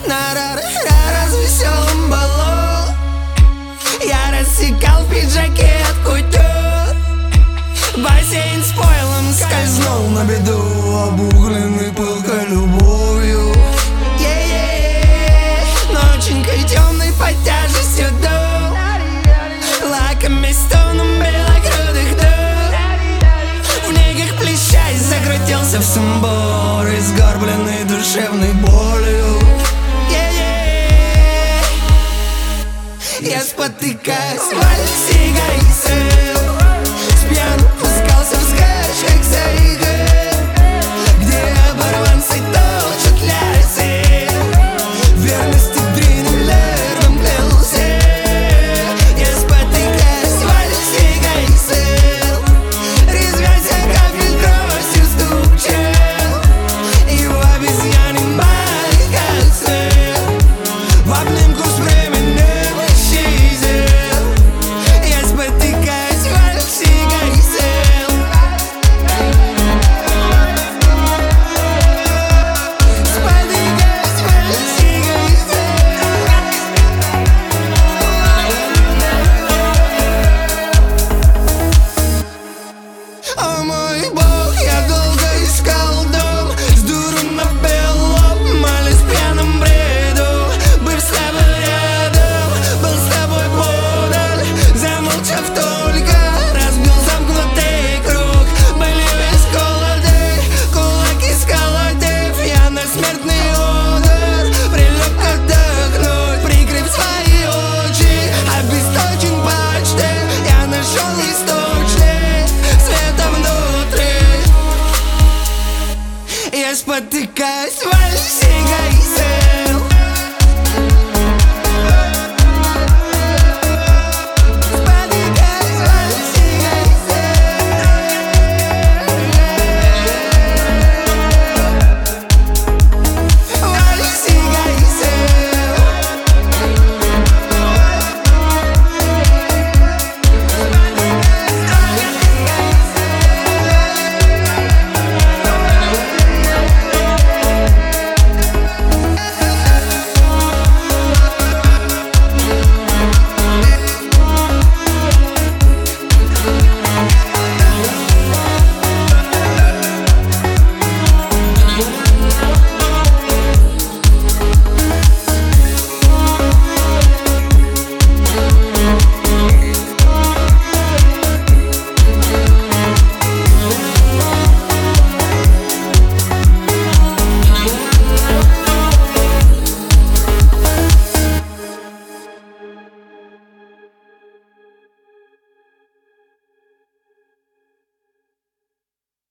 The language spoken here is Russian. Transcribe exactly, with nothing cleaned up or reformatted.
на развеселом балу. Я рассекал в пиджаке от кутюр. Бассейн с пойлом скользнул на беду, обугленный пылкой любовью. Ноченькой темной под тяжестью дул, лакомясь тоном белокрылых дух. В негах плещась закрутился в сумбур, изгорбленный душевной болью. Я спотыкаюсь в вальсе горит с пьяным